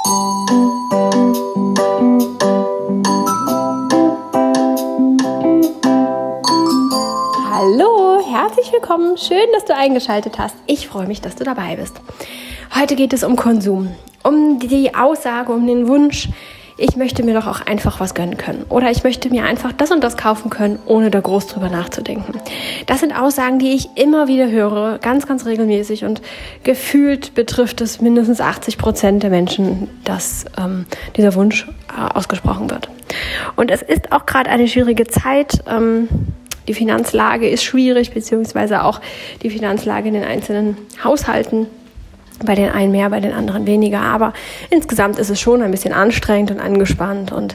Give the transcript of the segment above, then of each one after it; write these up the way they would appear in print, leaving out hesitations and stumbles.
Hallo, herzlich willkommen. Schön, dass du eingeschaltet hast. Ich freue mich, dass du dabei bist. Heute geht es um Konsum, um die Aussage, um den Wunsch, ich möchte mir doch auch einfach was gönnen können. Oder ich möchte mir einfach das und das kaufen können, ohne da groß drüber nachzudenken. Das sind Aussagen, die ich immer wieder höre, ganz, ganz regelmäßig. Und gefühlt betrifft es mindestens 80% der Menschen, dass dieser Wunsch ausgesprochen wird. Und es ist auch gerade eine schwierige Zeit. Die Finanzlage ist schwierig, beziehungsweise auch die Finanzlage in den einzelnen Haushalten. Bei den einen mehr, bei den anderen weniger. Aber insgesamt ist es schon ein bisschen anstrengend und angespannt. Und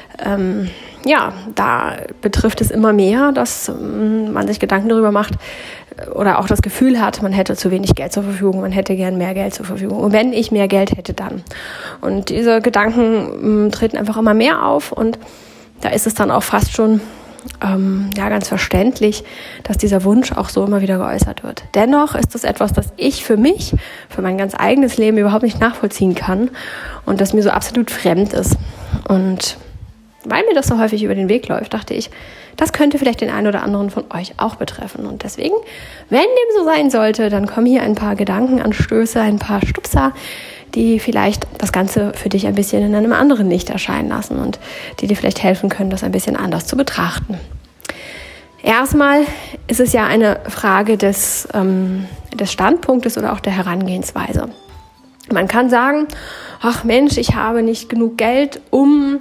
da betrifft es immer mehr, dass man sich Gedanken darüber macht oder auch das Gefühl hat, man hätte zu wenig Geld zur Verfügung, man hätte gern mehr Geld zur Verfügung. Und wenn ich mehr Geld hätte, dann. Und diese Gedanken treten einfach immer mehr auf. Und da ist es dann auch fast schon ganz verständlich, dass dieser Wunsch auch so immer wieder geäußert wird. Dennoch ist das etwas, das ich für mich, für mein ganz eigenes Leben überhaupt nicht nachvollziehen kann und das mir so absolut fremd ist. Und weil mir das so häufig über den Weg läuft, dachte ich, das könnte vielleicht den einen oder anderen von euch auch betreffen. Und deswegen, wenn dem so sein sollte, dann kommen hier ein paar Gedankenanstöße, ein paar Stupser, die vielleicht das Ganze für dich ein bisschen in einem anderen Licht erscheinen lassen und die dir vielleicht helfen können, das ein bisschen anders zu betrachten. Erstmal ist es ja eine Frage des Standpunktes oder auch der Herangehensweise. Man kann sagen, ach Mensch, ich habe nicht genug Geld, um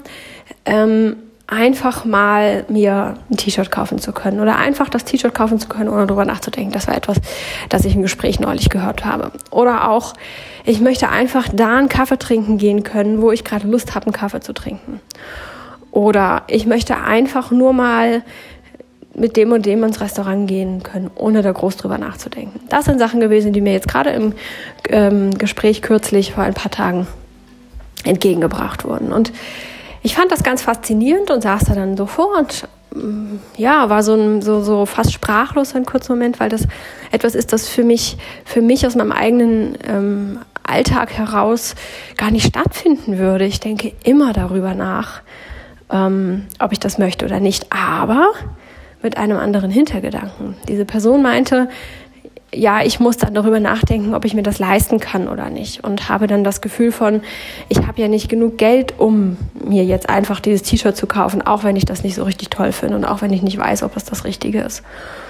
einfach mal mir ein T-Shirt kaufen zu können oder einfach das T-Shirt kaufen zu können, ohne darüber nachzudenken. Das war etwas, das ich im Gespräch neulich gehört habe. Oder auch, ich möchte einfach da einen Kaffee trinken gehen können, wo ich gerade Lust habe, einen Kaffee zu trinken. Oder ich möchte einfach nur mal mit dem und dem ins Restaurant gehen können, ohne da groß drüber nachzudenken. Das sind Sachen gewesen, die mir jetzt gerade im Gespräch kürzlich vor ein paar Tagen entgegengebracht wurden. Und ich fand das ganz faszinierend und saß da dann so vor und war so fast sprachlos für einen kurzen Moment, weil das etwas ist, das für mich aus meinem eigenen Alltag heraus gar nicht stattfinden würde. Ich denke immer darüber nach, ob ich das möchte oder nicht, aber mit einem anderen Hintergedanken. Diese Person meinte, ja, ich muss dann darüber nachdenken, ob ich mir das leisten kann oder nicht und habe dann das Gefühl von, ich habe ja nicht genug Geld, um mir jetzt einfach dieses T-Shirt zu kaufen, auch wenn ich das nicht so richtig toll finde und auch wenn ich nicht weiß, ob es das Richtige ist.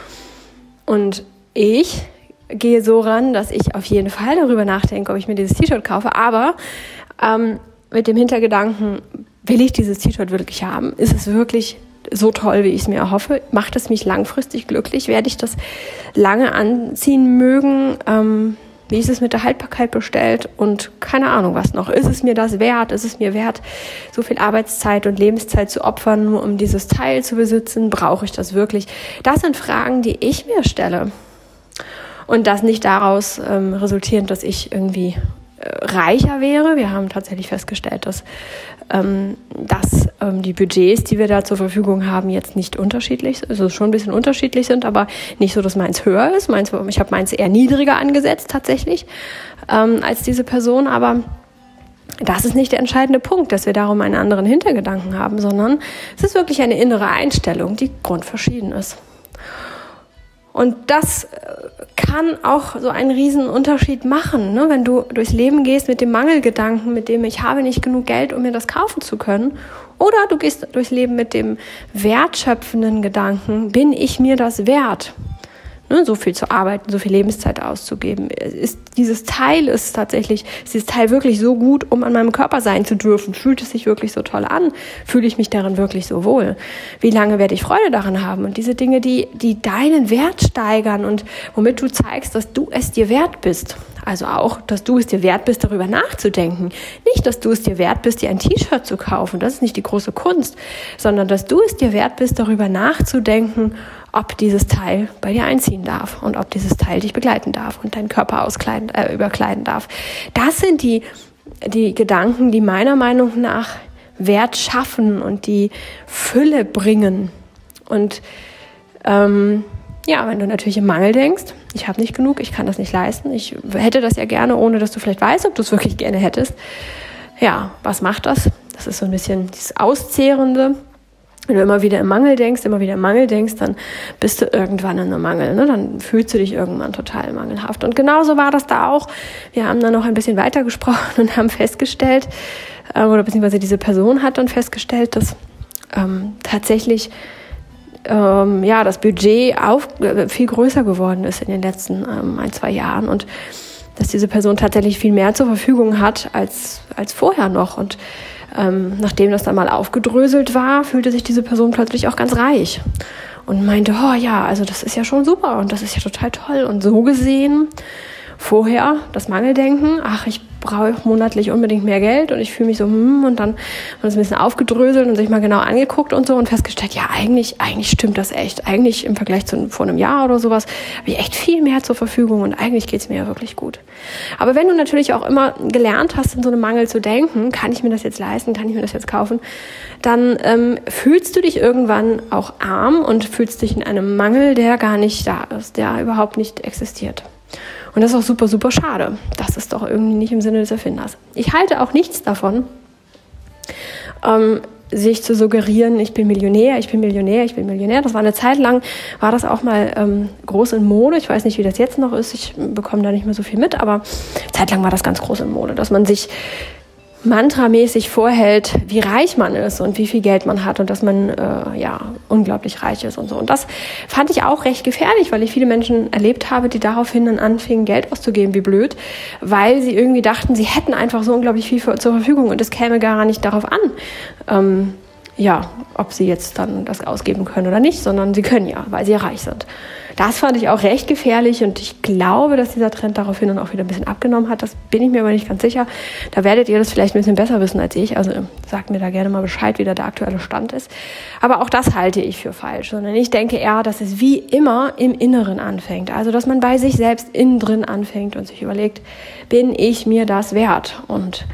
Und ich gehe so ran, dass ich auf jeden Fall darüber nachdenke, ob ich mir dieses T-Shirt kaufe, aber mit dem Hintergedanken, will ich dieses T-Shirt wirklich haben? Ist es wirklich so toll, wie ich es mir erhoffe? Macht es mich langfristig glücklich? Werde ich das lange anziehen mögen? Wie ist es mit der Haltbarkeit bestellt? Und keine Ahnung was noch. Ist es mir das wert? Ist es mir wert, so viel Arbeitszeit und Lebenszeit zu opfern, nur um dieses Teil zu besitzen? Brauche ich das wirklich? Das sind Fragen, die ich mir stelle. Und das nicht daraus resultierend, dass ich irgendwie reicher wäre. Wir haben tatsächlich festgestellt, dass die Budgets, die wir da zur Verfügung haben, jetzt nicht unterschiedlich, also schon ein bisschen unterschiedlich sind, aber nicht so, dass meins höher ist. Ich habe meins eher niedriger angesetzt tatsächlich als diese Person, aber das ist nicht der entscheidende Punkt, dass wir darum einen anderen Hintergedanken haben, sondern es ist wirklich eine innere Einstellung, die grundverschieden ist. Und das kann auch so einen riesen Unterschied machen, ne? Wenn du durchs Leben gehst mit dem Mangelgedanken, mit dem ich habe nicht genug Geld, um mir das kaufen zu können. Oder du gehst durchs Leben mit dem wertschöpfenden Gedanken, bin ich mir das wert? Ne? So viel zu arbeiten, so viel Lebenszeit auszugeben. Ist dieses Teil wirklich so gut, um an meinem Körper sein zu dürfen? Fühlt es sich wirklich so toll an? Fühle ich mich darin wirklich so wohl? Wie lange werde ich Freude daran haben? Und diese Dinge, die deinen Wert steigern und womit du zeigst, dass du es dir wert bist. Also auch, dass du es dir wert bist, darüber nachzudenken. Nicht, dass du es dir wert bist, dir ein T-Shirt zu kaufen. Das ist nicht die große Kunst, sondern dass du es dir wert bist, darüber nachzudenken, ob dieses Teil bei dir einziehen darf und ob dieses Teil dich begleiten darf und deinen Körper überkleiden darf. Das sind die Gedanken, die meiner Meinung nach Wert schaffen und die Fülle bringen. Und wenn du natürlich im Mangel denkst, ich habe nicht genug, ich kann das nicht leisten, ich hätte das ja gerne, ohne dass du vielleicht weißt, ob du es wirklich gerne hättest, ja, was macht das? Das ist so ein bisschen dieses Auszehrende. Wenn du immer wieder im Mangel denkst, dann bist du irgendwann in einem Mangel. Ne? Dann fühlst du dich irgendwann total mangelhaft. Und genauso war das da auch. Wir haben dann noch ein bisschen weiter gesprochen und haben festgestellt, oder beziehungsweise diese Person hat dann festgestellt, dass tatsächlich das Budget viel größer geworden ist in den letzten 1-2 Jahren und dass diese Person tatsächlich viel mehr zur Verfügung hat als vorher noch. Und nachdem das dann mal aufgedröselt war, fühlte sich diese Person plötzlich auch ganz reich und meinte, oh ja, also das ist ja schon super und das ist ja total toll. Und so gesehen, vorher das Mangeldenken, ich brauche monatlich unbedingt mehr Geld und ich fühle mich so, und dann ist ein bisschen aufgedröselt und sich mal genau angeguckt und so und festgestellt, ja, eigentlich stimmt das echt. Eigentlich im Vergleich zu vor einem Jahr oder sowas habe ich echt viel mehr zur Verfügung und eigentlich geht's mir ja wirklich gut. Aber wenn du natürlich auch immer gelernt hast, in so einem Mangel zu denken, kann ich mir das jetzt leisten, kann ich mir das jetzt kaufen, dann fühlst du dich irgendwann auch arm und fühlst dich in einem Mangel, der gar nicht da ist, der überhaupt nicht existiert. Und das ist auch super, super schade. Das ist doch irgendwie nicht im Sinne des Erfinders. Ich halte auch nichts davon, sich zu suggerieren, ich bin Millionär. Das war eine Zeit lang, war das auch mal groß in Mode. Ich weiß nicht, wie das jetzt noch ist. Ich bekomme da nicht mehr so viel mit, aber zeitlang war das ganz groß in Mode, dass man sich mantramäßig vorhält, wie reich man ist und wie viel Geld man hat und dass man unglaublich reich ist und so. Und das fand ich auch recht gefährlich, weil ich viele Menschen erlebt habe, die daraufhin dann anfingen, Geld auszugeben, wie blöd, weil sie irgendwie dachten, sie hätten einfach so unglaublich viel zur Verfügung und es käme gar nicht darauf an, ob sie jetzt dann das ausgeben können oder nicht, sondern sie können ja, weil sie ja reich sind. Das fand ich auch recht gefährlich und ich glaube, dass dieser Trend daraufhin dann auch wieder ein bisschen abgenommen hat. Das bin ich mir aber nicht ganz sicher. Da werdet ihr das vielleicht ein bisschen besser wissen als ich. Also sagt mir da gerne mal Bescheid, wie da der aktuelle Stand ist. Aber auch das halte ich für falsch, sondern ich denke eher, dass es wie immer im Inneren anfängt. Also dass man bei sich selbst innen drin anfängt und sich überlegt, bin ich mir das wert? Und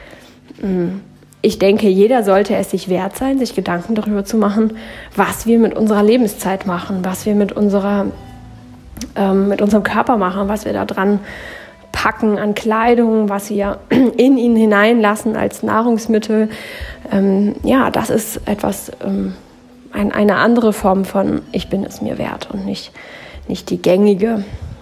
ich denke, jeder sollte es sich wert sein, sich Gedanken darüber zu machen, was wir mit unserer Lebenszeit machen, was wir mit unserem Körper machen, was wir da dran packen an Kleidung, was wir in ihn hineinlassen als Nahrungsmittel. Das ist etwas, eine andere Form von ich bin es mir wert und nicht die gängige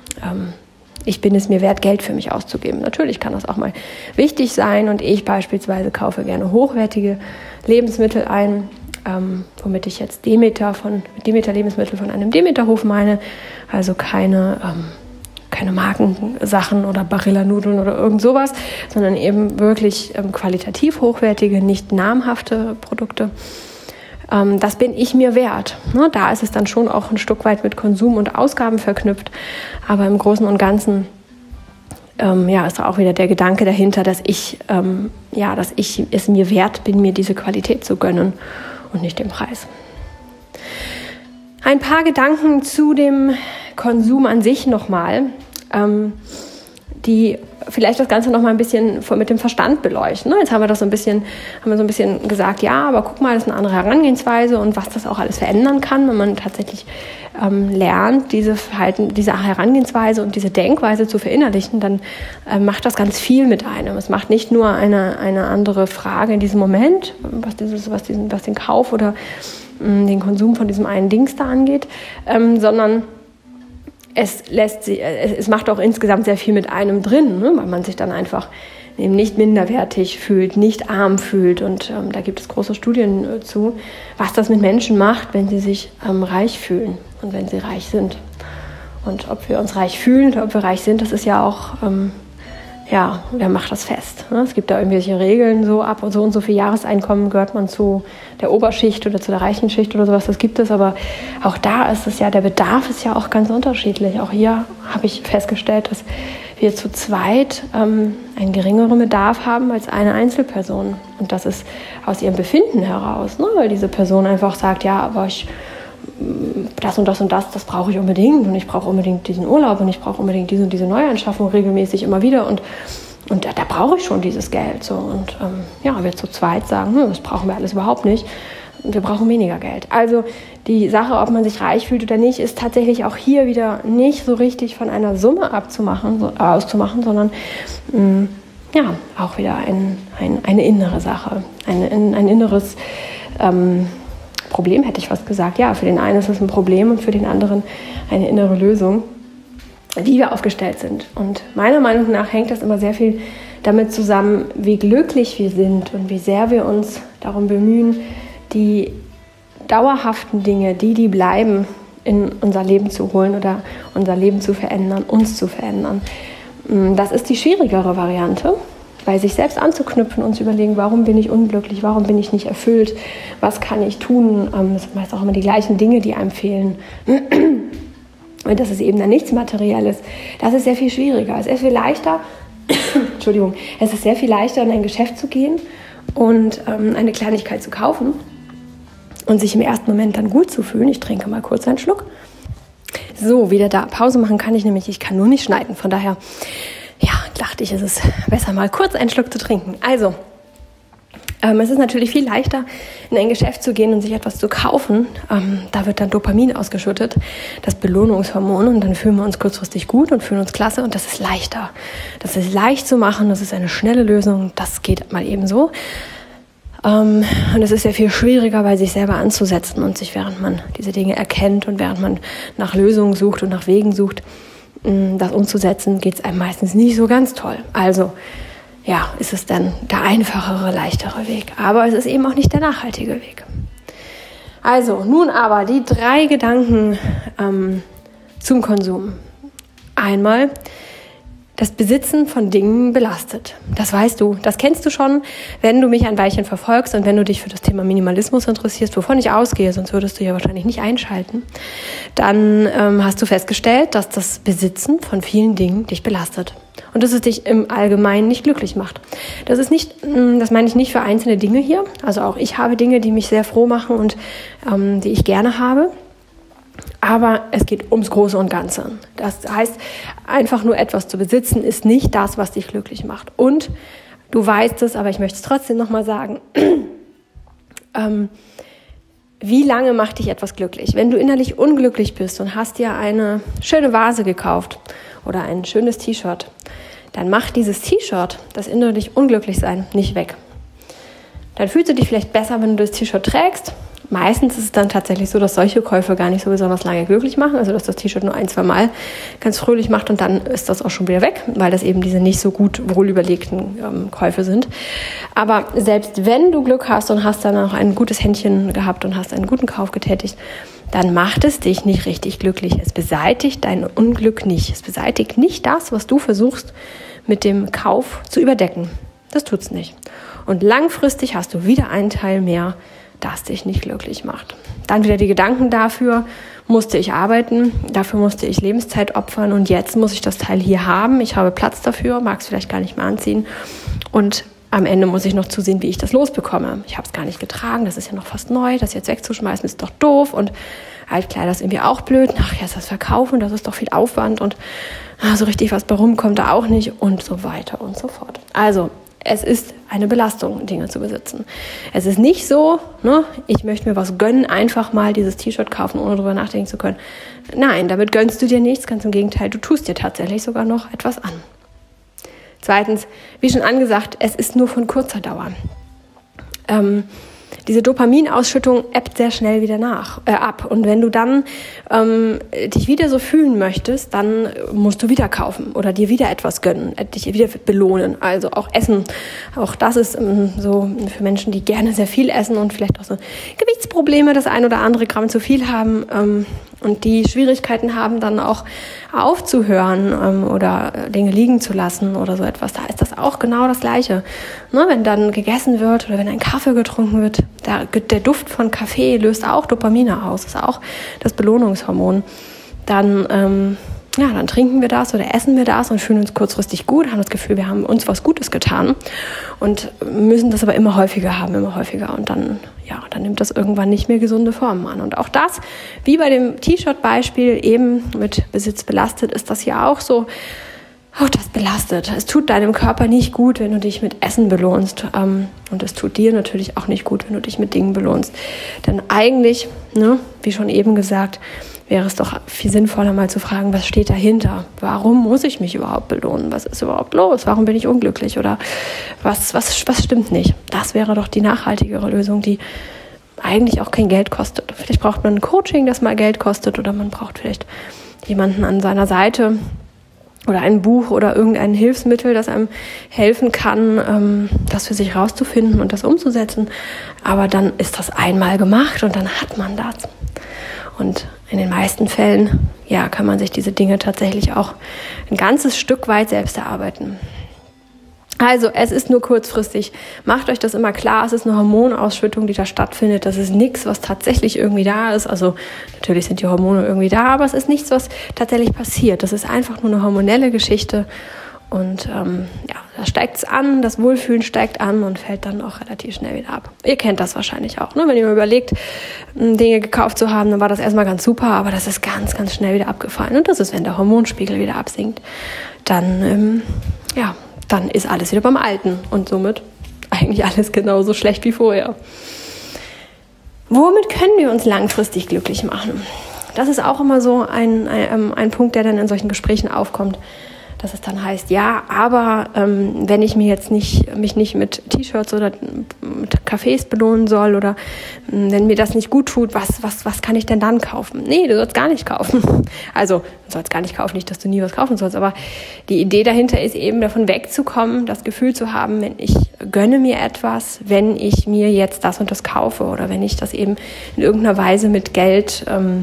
ich bin es mir wert, Geld für mich auszugeben. Natürlich kann das auch mal wichtig sein und ich beispielsweise kaufe gerne hochwertige Lebensmittel ein, womit ich jetzt Demeter Lebensmittel von einem Demeterhof meine, also keine Markensachen oder Barilla-Nudeln oder irgend sowas, sondern eben wirklich qualitativ hochwertige, nicht namhafte Produkte. Das bin ich mir wert. Ne? Da ist es dann schon auch ein Stück weit mit Konsum und Ausgaben verknüpft, aber im Großen und Ganzen ist da auch wieder der Gedanke dahinter, dass ich es mir wert bin, mir diese Qualität zu gönnen und nicht den Preis. Ein paar Gedanken zu dem Konsum an sich nochmal, die vielleicht das Ganze noch mal ein bisschen mit dem Verstand beleuchten. Jetzt haben wir so ein bisschen gesagt, ja, aber guck mal, das ist eine andere Herangehensweise und was das auch alles verändern kann, wenn man tatsächlich lernt, diese Herangehensweise und diese Denkweise zu verinnerlichen, dann macht das ganz viel mit einem. Es macht nicht nur eine andere Frage in diesem Moment, was den Kauf oder den Konsum von diesem einen Dings da angeht, sondern es macht auch insgesamt sehr viel mit einem drin, ne? Weil man sich dann einfach eben nicht minderwertig fühlt, nicht arm fühlt. Und da gibt es große Studien zu, was das mit Menschen macht, wenn sie sich reich fühlen und wenn sie reich sind. Und ob wir uns reich fühlen oder ob wir reich sind, das ist ja auch, wer macht das fest? Ne? Es gibt da irgendwelche Regeln, so ab und so viel Jahreseinkommen gehört man zu der Oberschicht oder zu der reichen Schicht oder sowas, das gibt es. Aber auch da ist es ja, der Bedarf ist ja auch ganz unterschiedlich. Auch hier habe ich festgestellt, dass wir zu zweit einen geringeren Bedarf haben als eine Einzelperson. Und das ist aus ihrem Befinden heraus, ne? Weil diese Person einfach sagt, ja, aber das und das und das brauche ich unbedingt und ich brauche unbedingt diesen Urlaub und ich brauche unbedingt diese und diese Neuanschaffung regelmäßig immer wieder und da brauche ich schon dieses Geld. So. Und wir zu zweit sagen, das brauchen wir alles überhaupt nicht. Wir brauchen weniger Geld. Also die Sache, ob man sich reich fühlt oder nicht, ist tatsächlich auch hier wieder nicht so richtig von einer Summe auszumachen, sondern auch wieder eine innere Sache, ein inneres Problem, hätte ich fast gesagt. Ja, für den einen ist es ein Problem und für den anderen eine innere Lösung, wie wir aufgestellt sind. Und meiner Meinung nach hängt das immer sehr viel damit zusammen, wie glücklich wir sind und wie sehr wir uns darum bemühen, die dauerhaften Dinge, die bleiben, in unser Leben zu holen oder unser Leben zu verändern, uns zu verändern. Das ist die schwierigere Variante, bei sich selbst anzuknüpfen und zu überlegen, warum bin ich unglücklich, warum bin ich nicht erfüllt, was kann ich tun. Das sind meist auch immer die gleichen Dinge, die einem fehlen. Und das ist eben dann nichts Materielles. Das ist sehr viel schwieriger. Es ist viel leichter, es ist sehr viel leichter, in ein Geschäft zu gehen und eine Kleinigkeit zu kaufen und sich im ersten Moment dann gut zu fühlen. Ich trinke mal kurz einen Schluck. So, wieder da. Pause machen kann ich nämlich, ich kann nur nicht schneiden. Von daher, dachte ich, ist es besser, mal kurz einen Schluck zu trinken. Also, es ist natürlich viel leichter, in ein Geschäft zu gehen und sich etwas zu kaufen. Da wird dann Dopamin ausgeschüttet, das Belohnungshormon, und dann fühlen wir uns kurzfristig gut und fühlen uns klasse, und das ist leichter. Das ist leicht zu machen, das ist eine schnelle Lösung, das geht mal eben so. Und es ist sehr viel schwieriger, bei sich selber anzusetzen und sich, während man diese Dinge erkennt und während man nach Lösungen sucht und nach Wegen sucht, das umzusetzen, geht es einem meistens nicht so ganz toll. Also, ist es dann der einfachere, leichtere Weg. Aber es ist eben auch nicht der nachhaltige Weg. Also, nun aber die 3 Gedanken zum Konsum. Einmal, das Besitzen von Dingen belastet. Das weißt du, das kennst du schon, wenn du mich ein Weilchen verfolgst und wenn du dich für das Thema Minimalismus interessierst, wovon ich ausgehe, sonst würdest du ja wahrscheinlich nicht einschalten, dann hast du festgestellt, dass das Besitzen von vielen Dingen dich belastet und dass es dich im Allgemeinen nicht glücklich macht. Das ist nicht, das meine ich nicht für einzelne Dinge hier, also auch ich habe Dinge, die mich sehr froh machen und die ich gerne habe. Aber es geht ums Große und Ganze. Das heißt, einfach nur etwas zu besitzen, ist nicht das, was dich glücklich macht. Und du weißt es, aber ich möchte es trotzdem nochmal sagen, wie lange macht dich etwas glücklich? Wenn du innerlich unglücklich bist und hast dir eine schöne Vase gekauft oder ein schönes T-Shirt, dann macht dieses T-Shirt, das innerlich unglücklich sein, nicht weg. Dann fühlst du dich vielleicht besser, wenn du das T-Shirt trägst. Meistens ist es dann tatsächlich so, dass solche Käufe gar nicht so besonders lange glücklich machen, also dass das T-Shirt nur 1-2 Mal ganz fröhlich macht und dann ist das auch schon wieder weg, weil das eben diese nicht so gut wohlüberlegten Käufe sind. Aber selbst wenn du Glück hast und hast dann auch ein gutes Händchen gehabt und hast einen guten Kauf getätigt, dann macht es dich nicht richtig glücklich. Es beseitigt dein Unglück nicht. Es beseitigt nicht das, was du versuchst mit dem Kauf zu überdecken. Das tut's nicht. Und langfristig hast du wieder einen Teil mehr, das dich nicht glücklich macht. Dann wieder die Gedanken dafür, musste ich arbeiten, dafür musste ich Lebenszeit opfern und jetzt muss ich das Teil hier haben. Ich habe Platz dafür, mag es vielleicht gar nicht mehr anziehen und am Ende muss ich noch zusehen, wie ich das losbekomme. Ich habe es gar nicht getragen, das ist ja noch fast neu, das jetzt wegzuschmeißen ist doch doof und Altkleider ist irgendwie auch blöd. Ach ja, ist das Verkaufen, das ist doch viel Aufwand und so richtig was bei rumkommt da auch nicht und so weiter und so fort. Also, es ist eine Belastung, Dinge zu besitzen. Es ist nicht so, ich möchte mir was gönnen, einfach mal dieses T-Shirt kaufen, ohne drüber nachdenken zu können. Nein, damit gönnst du dir nichts, ganz im Gegenteil, du tust dir tatsächlich sogar noch etwas an. Zweitens, wie schon angesagt, es ist nur von kurzer Dauer. Diese Dopaminausschüttung ebbt sehr schnell wieder ab. Und wenn du dann dich wieder so fühlen möchtest, dann musst du wieder kaufen oder dir wieder etwas gönnen, dich wieder belohnen. Also auch Essen. Auch das ist so für Menschen, die gerne sehr viel essen und vielleicht auch so Gewichtsprobleme, das ein oder andere Gramm zu viel haben und die Schwierigkeiten haben, dann auch aufzuhören oder Dinge liegen zu lassen oder so etwas. Da ist das auch genau das Gleiche. Wenn dann gegessen wird oder wenn ein Kaffee getrunken wird, der Duft von Kaffee löst auch Dopamine aus, das ist auch das Belohnungshormon. Dann trinken wir das oder essen wir das und fühlen uns kurzfristig gut, haben das Gefühl, wir haben uns was Gutes getan und müssen das aber immer häufiger haben, immer häufiger. Und dann nimmt das irgendwann nicht mehr gesunde Formen an. Und auch das, wie bei dem T-Shirt-Beispiel eben mit Besitz belastet, ist das hier auch so. auch das belastet. Es tut deinem Körper nicht gut, wenn du dich mit Essen belohnst. Und es tut dir natürlich auch nicht gut, wenn du dich mit Dingen belohnst. Denn eigentlich, wie schon eben gesagt, wäre es doch viel sinnvoller, mal zu fragen, was steht dahinter? Warum muss ich mich überhaupt belohnen? Was ist überhaupt los? Warum bin ich unglücklich? Oder was stimmt nicht? Das wäre doch die nachhaltigere Lösung, die eigentlich auch kein Geld kostet. Vielleicht braucht man ein Coaching, das mal Geld kostet, oder man braucht vielleicht jemanden an seiner Seite oder ein Buch oder irgendein Hilfsmittel, das einem helfen kann, das für sich rauszufinden und das umzusetzen. Aber dann ist das einmal gemacht und dann hat man das. Und in den meisten Fällen, kann man sich diese Dinge tatsächlich auch ein ganzes Stück weit selbst erarbeiten. Also, es ist nur kurzfristig. Macht euch das immer klar, es ist eine Hormonausschüttung, die da stattfindet. Das ist nichts, was tatsächlich irgendwie da ist. Also, natürlich sind die Hormone irgendwie da, aber es ist nichts, was tatsächlich passiert. Das ist einfach nur eine hormonelle Geschichte. Und da steigt es an, das Wohlfühlen steigt an und fällt dann auch relativ schnell wieder ab. Ihr kennt das wahrscheinlich auch, ne? Wenn ihr mal überlegt, Dinge gekauft zu haben, dann war das erstmal ganz super, aber das ist ganz, ganz schnell wieder abgefallen. Und das ist, wenn der Hormonspiegel wieder absinkt, dann ist alles wieder beim Alten und somit eigentlich alles genauso schlecht wie vorher. Womit können wir uns langfristig glücklich machen? Das ist auch immer so ein Punkt, der dann in solchen Gesprächen aufkommt, dass es dann heißt, aber wenn ich mich nicht mit T-Shirts oder mit Kaffees belohnen soll oder wenn mir das nicht gut tut, was kann ich denn dann kaufen? Nee, du sollst gar nicht kaufen. Also, du sollst gar nicht kaufen, nicht, dass du nie was kaufen sollst, aber die Idee dahinter ist eben, davon wegzukommen, das Gefühl zu haben, wenn ich gönne mir etwas, wenn ich mir jetzt das und das kaufe oder wenn ich das eben in irgendeiner Weise mit Geld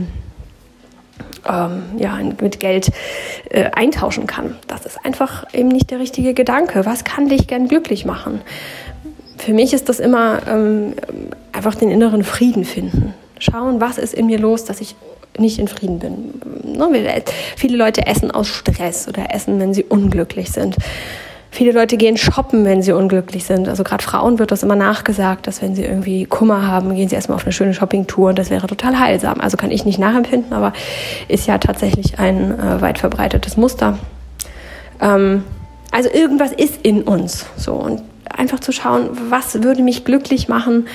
eintauschen kann. Das ist einfach eben nicht der richtige Gedanke. Was kann dich gern glücklich machen? Für mich ist das immer einfach den inneren Frieden finden. Schauen, was ist in mir los, dass ich nicht in Frieden bin. Viele Leute essen aus Stress oder essen, wenn sie unglücklich sind. Viele Leute gehen shoppen, wenn sie unglücklich sind. Also gerade Frauen wird das immer nachgesagt, dass wenn sie irgendwie Kummer haben, gehen sie erstmal auf eine schöne Shoppingtour und das wäre total heilsam. Also kann ich nicht nachempfinden, aber ist ja tatsächlich ein weit verbreitetes Muster. Also irgendwas ist in uns. So, und einfach zu schauen, was würde mich glücklich machen,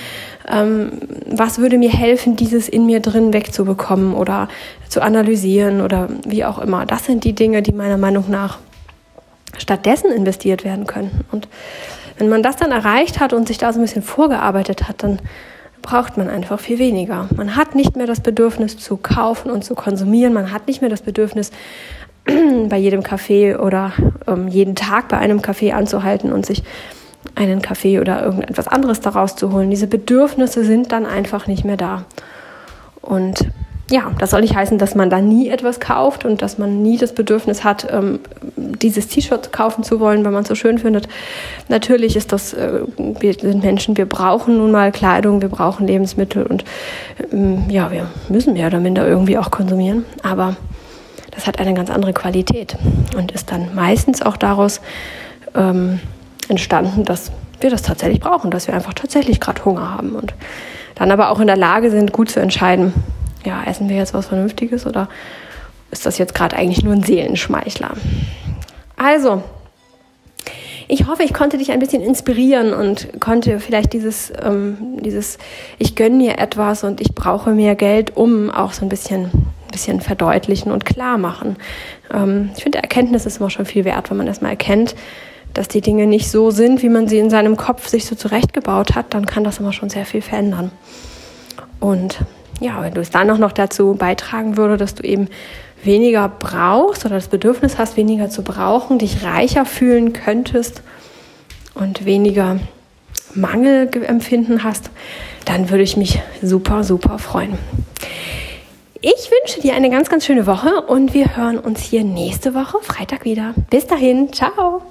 was würde mir helfen, dieses in mir drin wegzubekommen oder zu analysieren oder wie auch immer. Das sind die Dinge, die meiner Meinung nach stattdessen investiert werden könnten. Und wenn man das dann erreicht hat und sich da so ein bisschen vorgearbeitet hat, dann braucht man einfach viel weniger. Man hat nicht mehr das Bedürfnis zu kaufen und zu konsumieren. Man hat nicht mehr das Bedürfnis, bei jedem Kaffee oder jeden Tag bei einem Kaffee anzuhalten und sich einen Kaffee oder irgendetwas anderes daraus zu holen. Diese Bedürfnisse sind dann einfach nicht mehr da. Und das soll nicht heißen, dass man da nie etwas kauft und dass man nie das Bedürfnis hat, dieses T-Shirt kaufen zu wollen, wenn man es so schön findet. Natürlich ist das, wir sind Menschen, wir brauchen nun mal Kleidung, wir brauchen Lebensmittel und wir müssen mehr oder minder irgendwie auch konsumieren. Aber das hat eine ganz andere Qualität und ist dann meistens auch daraus entstanden, dass wir das tatsächlich brauchen, dass wir einfach tatsächlich gerade Hunger haben und dann aber auch in der Lage sind, gut zu entscheiden, essen wir jetzt was Vernünftiges oder ist das jetzt gerade eigentlich nur ein Seelenschmeichler? Also, ich hoffe, ich konnte dich ein bisschen inspirieren und konnte vielleicht dieses ich gönne mir etwas und ich brauche mehr Geld, auch so ein bisschen verdeutlichen und klar machen. Ich finde, Erkenntnis ist immer schon viel wert, wenn man erstmal erkennt, dass die Dinge nicht so sind, wie man sie in seinem Kopf sich so zurechtgebaut hat, dann kann das immer schon sehr viel verändern. Und wenn du es dann auch noch dazu beitragen würde, dass du eben weniger brauchst oder das Bedürfnis hast, weniger zu brauchen, dich reicher fühlen könntest und weniger Mangelempfinden hast, dann würde ich mich super, super freuen. Ich wünsche dir eine ganz, ganz schöne Woche und wir hören uns hier nächste Woche Freitag wieder. Bis dahin, ciao!